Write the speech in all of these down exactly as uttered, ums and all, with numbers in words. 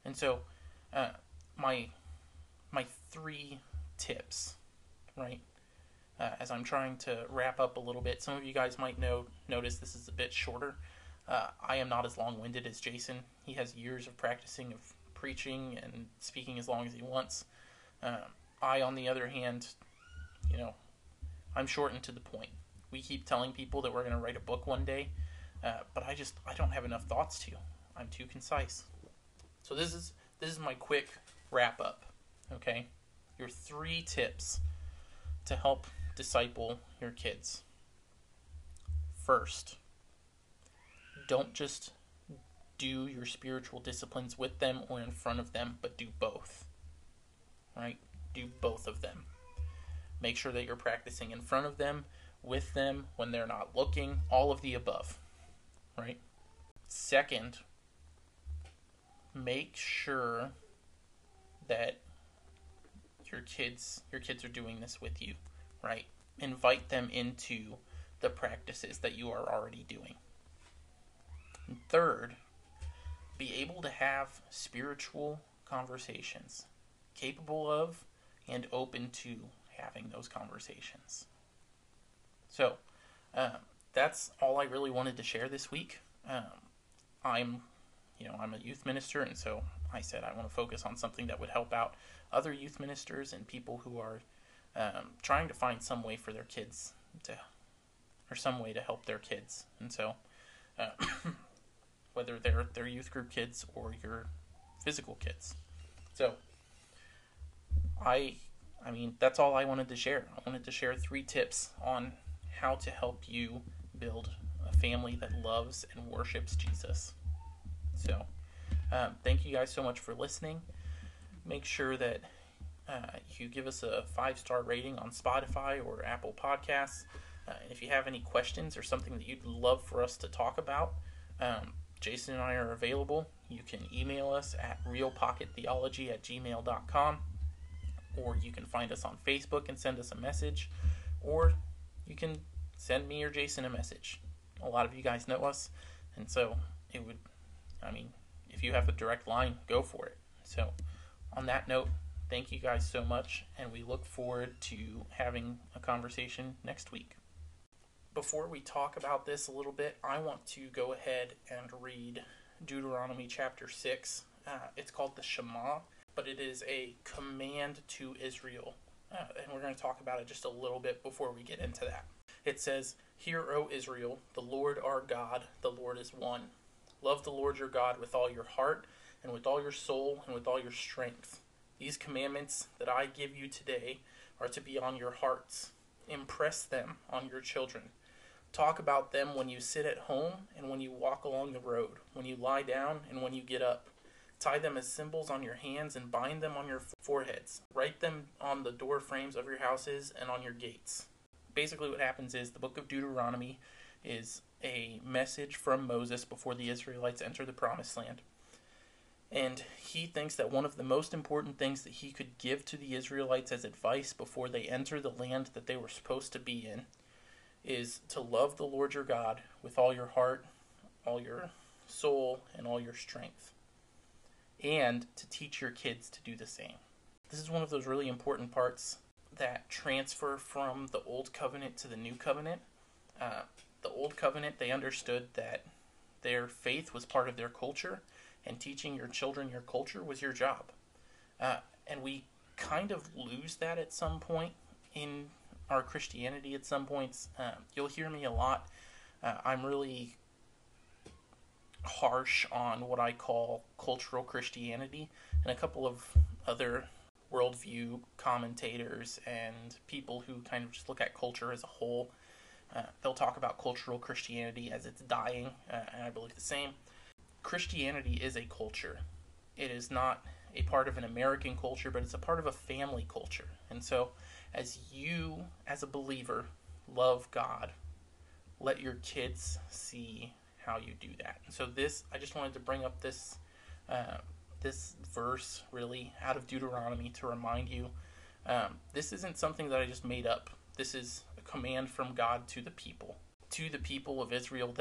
And so, uh, my my three tips, right? Uh, as I'm trying to wrap up a little bit, some of you guys might know notice this is a bit shorter. Uh, I am not as long-winded as Jason. He has years of practicing of preaching and speaking as long as he wants. Uh, I, on the other hand, you know, I'm short and to the point. We keep telling people that we're going to write a book one day, uh, but I just I don't have enough thoughts to. I'm too concise. So this is this is my quick wrap up. Okay, your three tips to help disciple your kids. First, don't just do your spiritual disciplines with them or in front of them, but do both. Right? Do both of them. Make sure that you're practicing in front of them, with them, when they're not looking, all of the above. Right? Second, make sure that your kids your kids are doing this with you, right? Invite them into the practices that you are already doing. And third, be able to have spiritual conversations, capable of and open to having those conversations. So, um, that's all I really wanted to share this week. Um, I'm, you know, I'm a youth minister, and so I said I want to focus on something that would help out other youth ministers and people who are um, trying to find some way for their kids to, or some way to help their kids. And so, uh, whether they're their youth group kids or your physical kids. So, I, I mean, that's all I wanted to share. I wanted to share three tips on how to help you build a family that loves and worships Jesus. So, um, thank you guys so much for listening. Make sure that uh, you give us a five-star rating on Spotify or Apple Podcasts. Uh, and if you have any questions or something that you'd love for us to talk about, um, Jason and I are available. You can email us at realpockettheology at gmail dot com, or you can find us on Facebook and send us a message, or you can send me or Jason a message. A lot of you guys know us, and so it would, I mean, if you have a direct line, go for it. So, on that note, thank you guys so much, and we look forward to having a conversation next week. Before we talk about this a little bit, I want to go ahead and read Deuteronomy chapter six. Uh, it's called the Shema, but it is a command to Israel, uh, and we're going to talk about it just a little bit before we get into that. It says, "Hear, O Israel, the Lord our God, the Lord is one. Love the Lord your God with all your heart, and with all your soul, and with all your strength. These commandments that I give you today are to be on your hearts. Impress them on your children. Talk about them when you sit at home and when you walk along the road, when you lie down and when you get up. Tie them as symbols on your hands and bind them on your foreheads. Write them on the door frames of your houses and on your gates." Basically what happens is the book of Deuteronomy is a message from Moses before the Israelites enter the promised land. And he thinks that one of the most important things that he could give to the Israelites as advice before they enter the land that they were supposed to be in is to love the Lord your God with all your heart, all your soul, and all your strength. And to teach your kids to do the same. This is one of those really important parts that transfer from the Old Covenant to the New Covenant. Uh, the Old Covenant, they understood that their faith was part of their culture, and teaching your children your culture was your job. Uh, and we kind of lose that at some point in our Christianity at some points. Uh, you'll hear me a lot. Uh, I'm really harsh on what I call cultural Christianity, and a couple of other worldview commentators and people who kind of just look at culture as a whole. Uh, they'll talk about cultural Christianity as it's dying, uh, and I believe the same. Christianity is a culture. It is not a part of an American culture, but it's a part of a family culture. And so, as you, as a believer, love God, let your kids see how you do that. And so this, I just wanted to bring up this uh, this verse, really, out of Deuteronomy to remind you, um, this isn't something that I just made up. This is a command from God to the people, to the people of Israel, that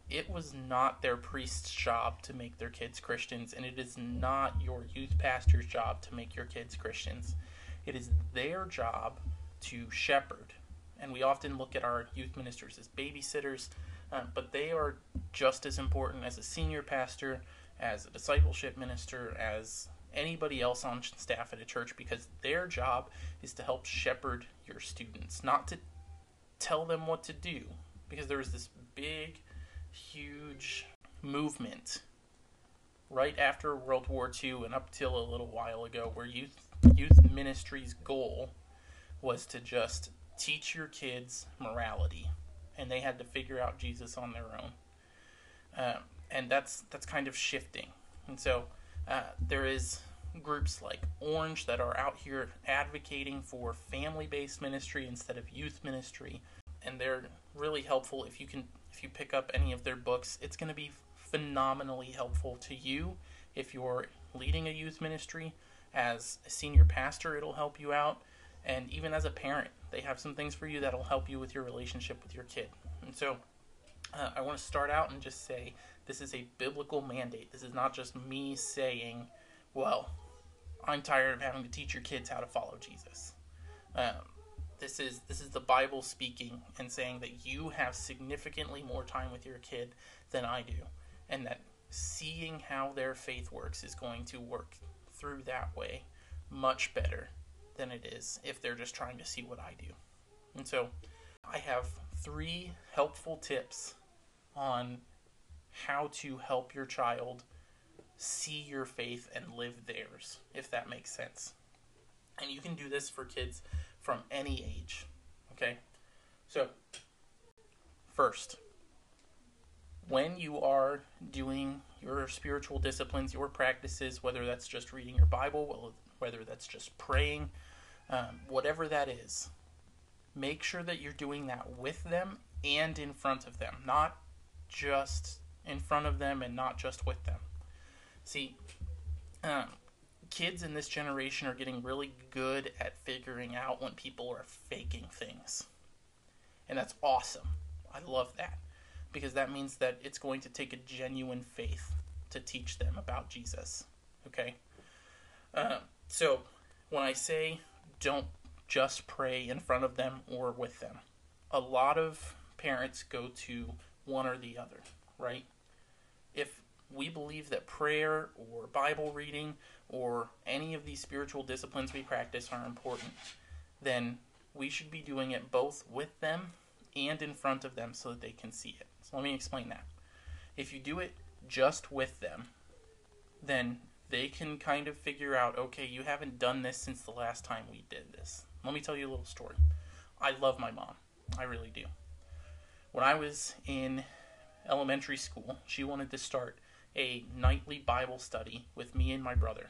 it was not their priest's job to make their kids Christians, and it is not your youth pastor's job to make your kids Christians. It is their job to shepherd. And we often look at our youth ministers as babysitters, uh, but they are just as important as a senior pastor, as a discipleship minister, as anybody else on staff at a church, because their job is to help shepherd your students, not to tell them what to do. Because there was this big, huge movement right after World War Two and up till a little while ago where youth youth ministry's goal was to just teach your kids morality, and they had to figure out Jesus on their own. Um, and that's that's kind of shifting. And so uh, there is groups like Orange that are out here advocating for family-based ministry instead of youth ministry, and they're really helpful. If you can, if you pick up any of their books, it's going to be phenomenally helpful to you. If you're leading a youth ministry, as a senior pastor, it'll help you out, and even as a parent, they have some things for you that'll help you with your relationship with your kid. And so uh, I want to start out and just say this is a biblical mandate. This is not just me saying, well, I'm tired of having to teach your kids how to follow Jesus. Um, this is this is the Bible speaking and saying that you have significantly more time with your kid than I do, and that seeing how their faith works is going to work through that way much better than it is if they're just trying to see what I do. And so I have three helpful tips on how to help your child see your faith and live theirs, if that makes sense. And you can do this for kids from any age. Okay? So, first, when you are doing your spiritual disciplines, your practices, whether that's just reading your Bible, whether that's just praying, um, whatever that is, make sure that you're doing that with them and in front of them, not just in front of them and not just with them. See, um, kids in this generation are getting really good at figuring out when people are faking things. And that's awesome. I love that. Because that means that it's going to take a genuine faith to teach them about Jesus. Okay? Uh, so, when I say don't just pray in front of them or with them, a lot of parents go to one or the other, right? If we believe that prayer or Bible reading or any of these spiritual disciplines we practice are important, then we should be doing it both with them and in front of them so that they can see it. So let me explain that. If you do it just with them, then they can kind of figure out, okay, you haven't done this since the last time we did this. Let me tell you a little story. I love my mom. I really do. When I was in elementary school, she wanted to start a nightly Bible study with me and my brother.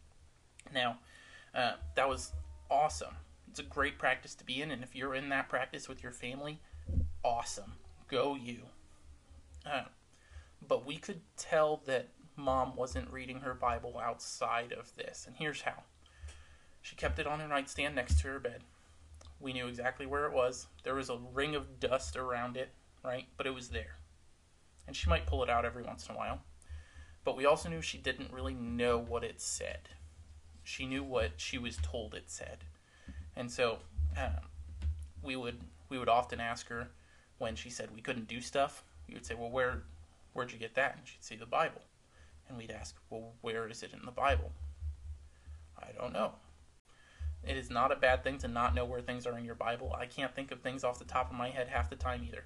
Now, uh, that was awesome. It's a great practice to be in, and if you're in that practice with your family, awesome. Go you. Uh, but we could tell that Mom wasn't reading her Bible outside of this, and here's how. She kept it on her nightstand next to her bed. We knew exactly where it was. There was a ring of dust around it, right? But it was there. And she might pull it out every once in a while. But we also knew she didn't really know what it said. She knew what she was told it said. And so um, we would we would often ask her when she said we couldn't do stuff. We would say, well, where, where'd you get that? And she'd say the Bible. And we'd ask, well, where is it in the Bible? I don't know. It is not a bad thing to not know where things are in your Bible. I can't think of things off the top of my head half the time either.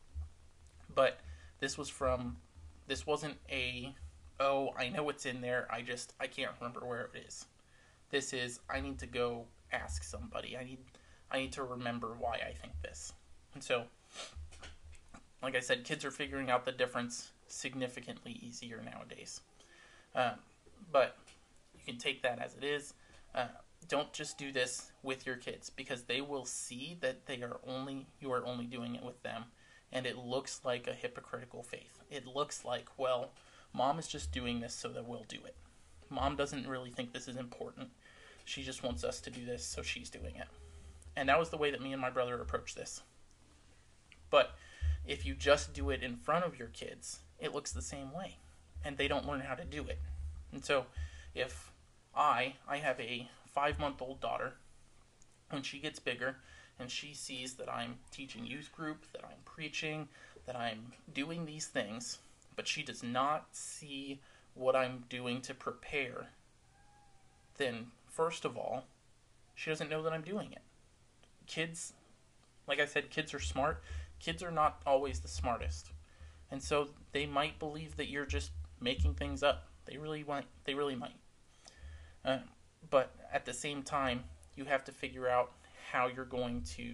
But this was from, this wasn't a, oh, I know what's in there, I just, I can't remember where it is. This is, I need to go ask somebody. I need, I need to remember why I think this. And so, like I said, kids are figuring out the difference significantly easier nowadays. Um, but you can take that as it is. Uh, don't just do this with your kids, because they will see that they are only you are only doing it with them, and it looks like a hypocritical faith. It looks like, well, Mom is just doing this so that we'll do it. Mom doesn't really think this is important. She just wants us to do this, so she's doing it. And that was the way that me and my brother approached this. But If you just do it in front of your kids, it looks the same way, and they don't learn how to do it. And so, if I I have a five month old daughter, when she gets bigger and she sees that I'm teaching youth group, that I'm preaching, that I'm doing these things, but she does not see what I'm doing to prepare, then first of all, she doesn't know that I'm doing it. Kids, like I said, kids are smart. Kids are not always the smartest. And so they might believe that you're just making things up. They really might. They really might. Uh, but at the same time, you have to figure out how you're going to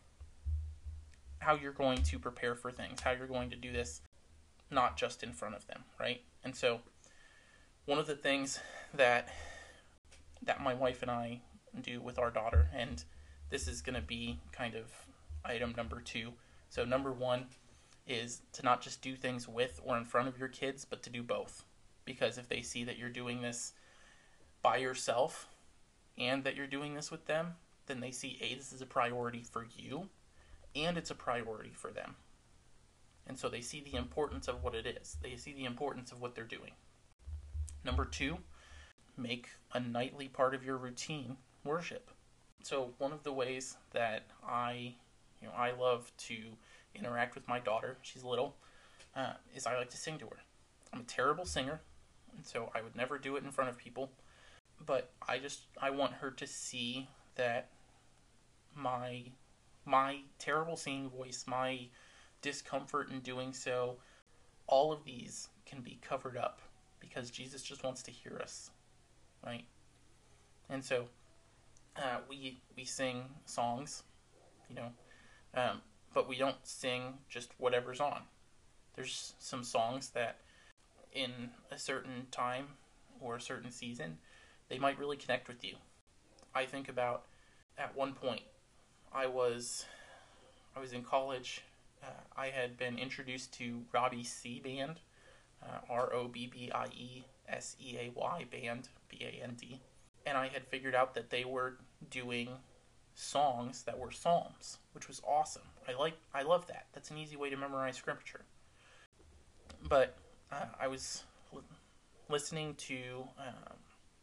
how you're going to prepare for things, how you're going to do this not just in front of them, right? And so one of the things that that my wife and I do with our daughter, and this is going to be kind of item number two. So number one is to not just do things with or in front of your kids, but to do both. Because if they see that you're doing this by yourself and that you're doing this with them, then they see, A, this is a priority for you, and it's a priority for them. And so they see the importance of what it is. They see the importance of what they're doing. Number two, make a nightly part of your routine worship. So one of the ways that I, you know, I love to interact with my daughter, she's little, uh, is I like to sing to her. I'm a terrible singer, and so I would never do it in front of people. But I just, I want her to see that my, my terrible singing voice, my discomfort in doing so, all of these can be covered up because Jesus just wants to hear us, right? And so uh, we we sing songs, you know, um, but we don't sing just whatever's on. There's some songs that in a certain time or a certain season, they might really connect with you. I think about at one point, I was I was in college. Uh, I had been introduced to Robbie C. Band, uh, R O B B I E S E A Y Band, B A N D. And I had figured out that they were doing songs that were psalms, which was awesome. I like, I love that. That's an easy way to memorize scripture. But uh, I was l- listening to um,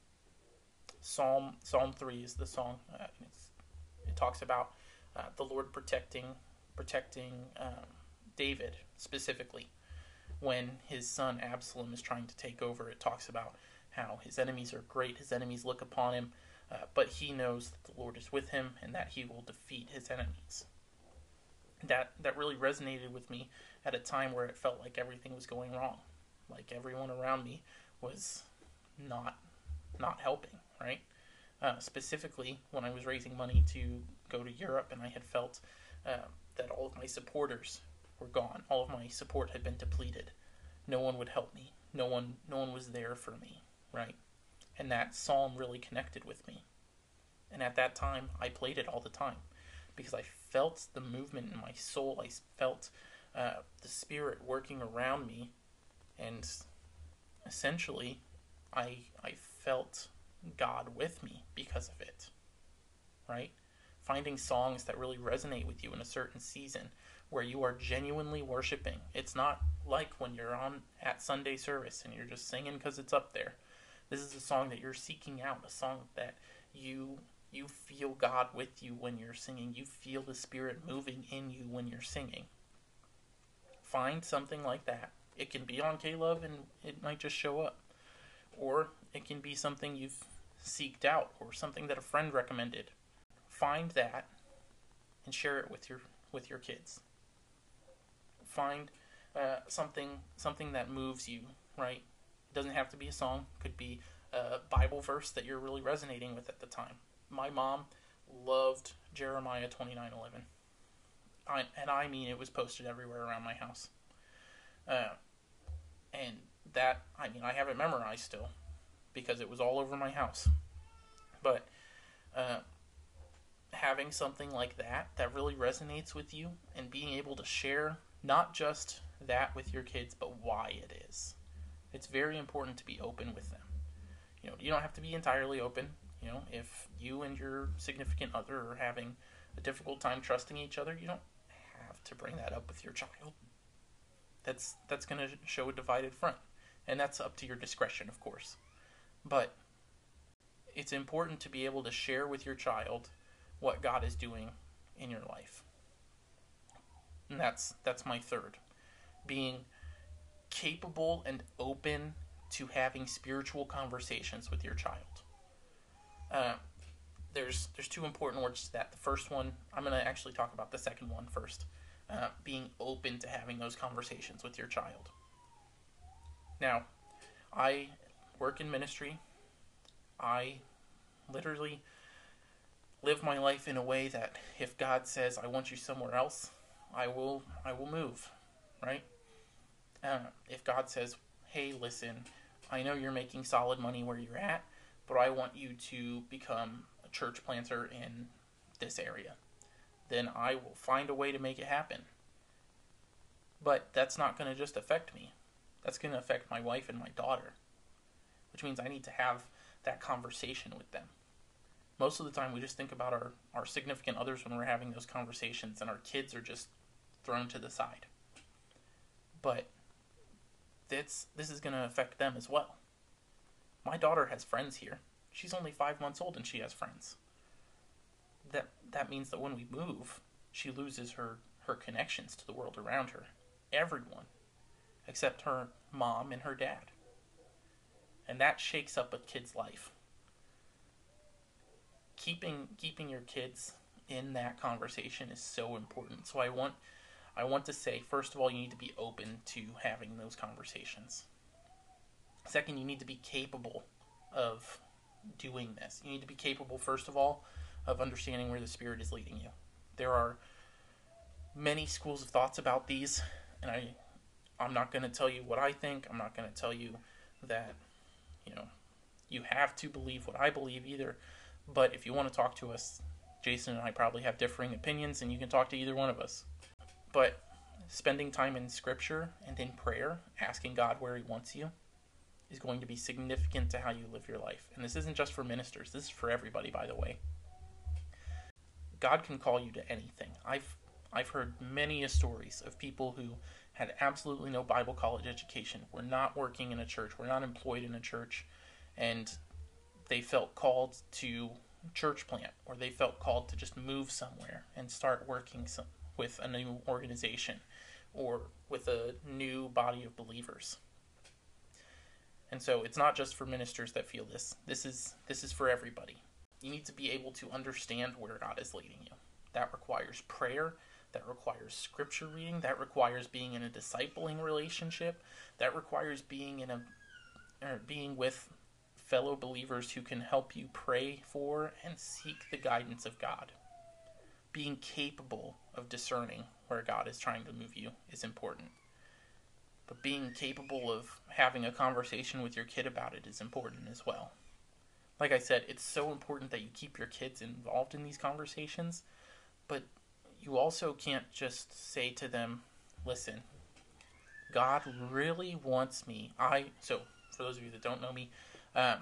Psalm Psalm three is the song. Uh, it's, it talks about uh, the Lord protecting protecting um, David specifically. When his son Absalom is trying to take over, it talks about how his enemies are great, his enemies look upon him, uh, but he knows that the Lord is with him and that he will defeat his enemies. That that really resonated with me at a time where it felt like everything was going wrong. Like everyone around me was not not helping, right? Uh, specifically, when I was raising money to go to Europe and I had felt uh, that all of my supporters were gone. All of my support had been depleted. No one would help me. No one no one was there for me, right? And that psalm really connected with me. And at that time, I played it all the time because I felt the movement in my soul. I felt uh, the Spirit working around me, and essentially, I I felt God with me because of it, right? Finding songs that really resonate with you in a certain season where you are genuinely worshiping. It's not like when you're on at Sunday service and you're just singing because it's up there. This is a song that you're seeking out, a song that you you feel God with you when you're singing. You feel the Spirit moving in you when you're singing. Find something like that. It can be on K-Love and it might just show up. Or it can be something you've seeked out or something that a friend recommended. Find that and share it with your with your kids. Find uh, something something that moves you, right? It doesn't have to be a song. It could be a Bible verse that you're really resonating with at the time. My mom loved Jeremiah twenty-nine eleven. I, and I mean it was posted everywhere around my house. Uh, and that, I mean, I have it memorized still because it was all over my house. But uh, having something like that that really resonates with you and being able to share not just that with your kids, but why it is. It's very important to be open with them. You know, you don't have to be entirely open. You know, if you and your significant other are having a difficult time trusting each other, you don't have to bring that up with your child, that's that's going to show a divided front. And that's up to your discretion, of course. But it's important to be able to share with your child what God is doing in your life. And that's that's my third. Being capable and open to having spiritual conversations with your child. Uh, there's there's two important words to that. The first one, I'm going to actually talk about the second one first. Uh, being open to having those conversations with your child. Now, I work in ministry. I literally live my life in a way that if God says, I want you somewhere else, I will I will move, right? Uh, if God says, hey, listen, I know you're making solid money where you're at, but I want you to become a church planter in this area, then I will find a way to make it happen. But that's not going to just affect me. That's going to affect my wife and my daughter, which means I need to have that conversation with them. Most of the time we just think about our, our significant others when we're having those conversations, and our kids are just thrown to the side. But this, this is going to affect them as well. My daughter has friends here. She's only five months old and she has friends. That that means that when we move, she loses her, her connections to the world around her. Everyone, except her mom and her dad. And that shakes up a kid's life. Keeping keeping your kids in that conversation is so important. So I want I want to say, first of all, you need to be open to having those conversations. Second, you need to be capable of doing this. You need to be capable, first of all, of understanding where the Spirit is leading you. There are many schools of thoughts about these, and I, I'm not going to tell you what I think. I'm not going to tell you that, you know, you have to believe what I believe either. But if you want to talk to us, Jason and I probably have differing opinions, and you can talk to either one of us. But spending time in Scripture and in prayer, asking God where He wants you, is going to be significant to how you live your life. And this isn't just for ministers. This is for everybody, by the way. God can call you to anything. I've I've heard many stories of people who had absolutely no Bible college education, were not working in a church, were not employed in a church, and they felt called to church plant, or they felt called to just move somewhere and start working some, with a new organization or with a new body of believers. And so it's not just for ministers that feel this. This is this is for everybody. You need to be able to understand where God is leading you. That requires prayer. That requires scripture reading. That requires being in a discipling relationship. That requires being in a or being with fellow believers who can help you pray for and seek the guidance of God. Being capable of discerning where God is trying to move you is important. But being capable of having a conversation with your kid about it is important as well. Like I said, it's so important that you keep your kids involved in these conversations, but you also can't just say to them, listen, God really wants me. I So, for those of you that don't know me, um,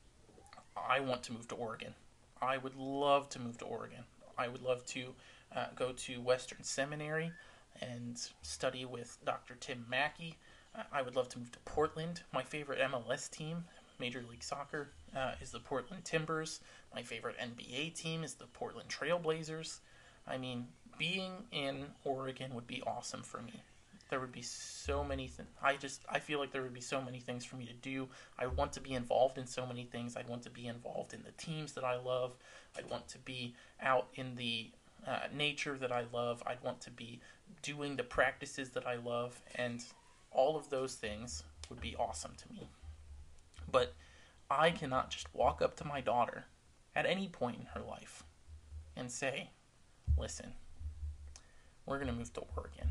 I want to move to Oregon. I would love to move to Oregon. I would love to uh, go to Western Seminary and study with Doctor Tim Mackey. Uh, I would love to move to Portland. My favorite M L S team, Major League Soccer, uh, is the Portland Timbers. My favorite N B A team is the Portland Trail Blazers. I mean, being in Oregon would be awesome for me. There would be so many things. I just, I feel like there would be so many things for me to do. I want to be involved in so many things. I'd want to be involved in the teams that I love. I'd want to be out in the uh, nature that I love. I'd want to be doing the practices that I love. And all of those things would be awesome to me. But I cannot just walk up to my daughter at any point in her life and say, listen, we're going to move to Oregon.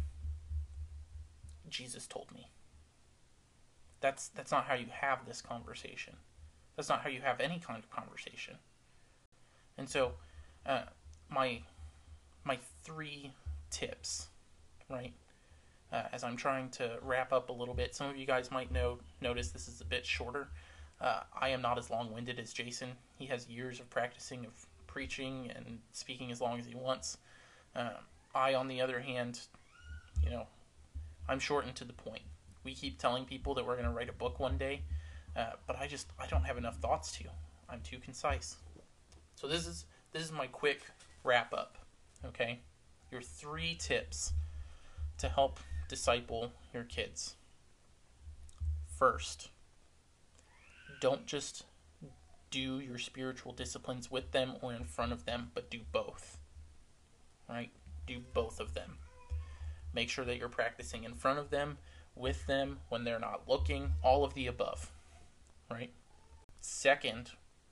Jesus told me. That's that's not how you have this conversation. That's not how you have any kind of conversation. And so, uh, my my three tips, right? Uh, as I'm trying to wrap up a little bit, some of you guys might know notice this is a bit shorter. Uh, I am not as long-winded as Jason. He has years of practicing of preaching and speaking as long as he wants. Uh, I, on the other hand, you know, I'm short and to the point. We keep telling people that we're going to write a book one day, uh, but I just I don't have enough thoughts to. I'm too concise. So this is this is my quick wrap up. Okay, your three tips to help disciple your kids. First, don't just do your spiritual disciplines with them or in front of them, but do both. Right? Do both of them. Make sure that you're practicing in front of them, with them, when they're not looking, all of the above. Right? Second,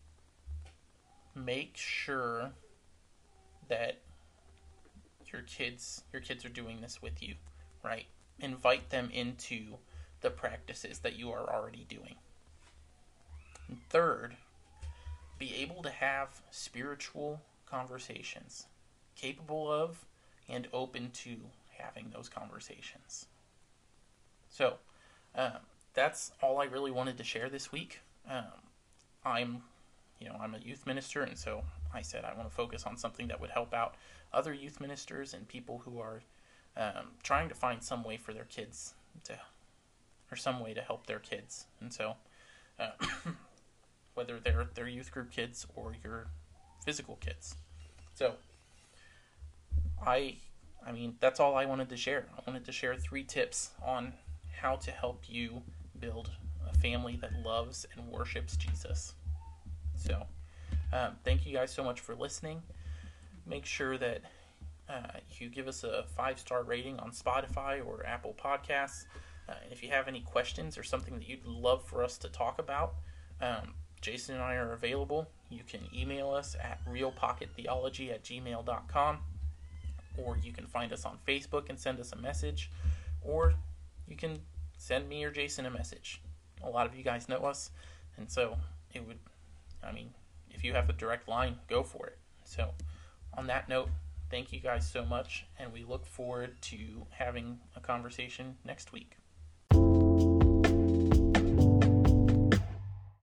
make sure that your kids your kids are doing this with you, right? Invite them into the practices that you are already doing. And third, be able to have spiritual conversations, capable of and open to having those conversations. So, um, that's all I really wanted to share this week. Um, I'm, you know, I'm a youth minister, and so I said I want to focus on something that would help out other youth ministers and people who are um, trying to find some way for their kids to, or some way to help their kids. And so, uh, whether they're their youth group kids or your physical kids. So, I, I mean, that's all I wanted to share. I wanted to share three tips on how to help you build a family that loves and worships Jesus. So, um, thank you guys so much for listening. Make sure that uh, you give us a five-star rating on Spotify or Apple Podcasts. Uh, and if you have any questions or something that you'd love for us to talk about, um, Jason and I are available. You can email us at realpockettheology at gmail dot com, or you can find us on Facebook and send us a message, or you can send me or Jason a message. A lot of you guys know us, and so it would, I mean, if you have a direct line, go for it. So, on that note, thank you guys so much, and we look forward to having a conversation next week.